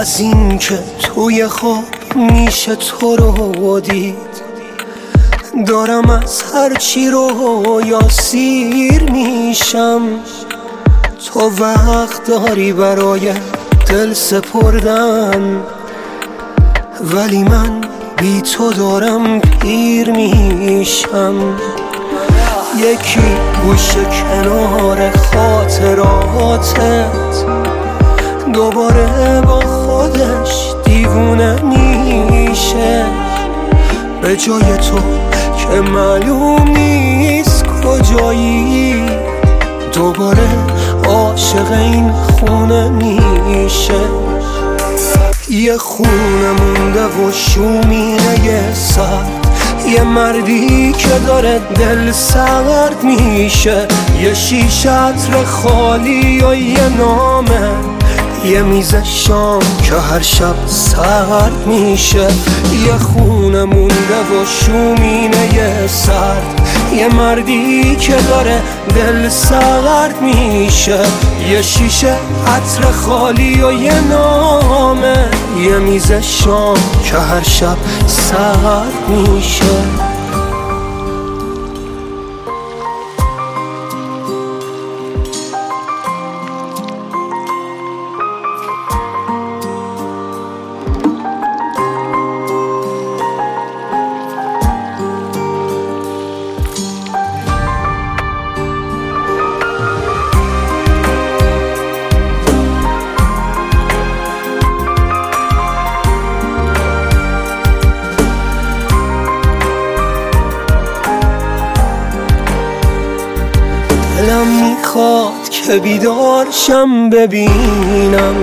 از این که توی خواب میشه تو رو دید، دارم از هرچی رویا سیر میشم. تو وقت داری برای دل سپردن، ولی من بی تو دارم پیر میشم. یکی گوشه کنار خاطراتت دوباره با خودش دیوونه میشه، به جای تو که معلوم نیست کجایی، دوباره عاشق این خونه میشه. یه خونه مونده و شومینه یه سرد، یه مردی که داره دل سرد میشه، یه شیشه عطر خالی و یه نامه، یه میز شام که هر شب سرد میشه. یه خونه مونده و شومینه یه سرد، یه مردی که داره دل سرد میشه، یه شیشه عطر خالی و یه نامه، یه میز شام که هر شب سرد میشه. دلم میخواد که بیدارشم ببینم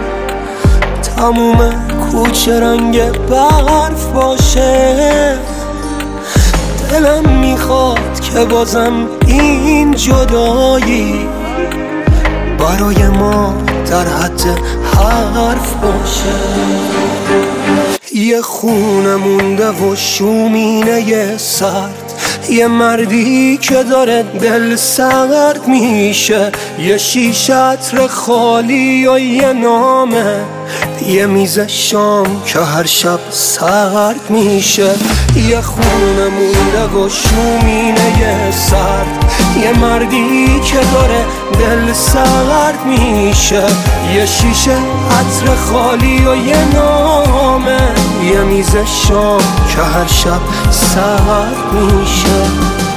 تموم کوچه رنگ برف باشه. دلم میخواد که بازم این جدایی برای ما در حد حرف باشه. یه خونه مونده و شومینه یه سرد، یه مردی که داره دل سرد میشه، یه شیشه عطر خالی و یه نامه، یه میز شام که هر شب سرد میشه. یه خونه مونده و شومینه یه سرد، یه مردی که داره دل سرد میشه، یه شیشه عطر خالی و یه نامه، یه میز شام که هر شب سرد میشه.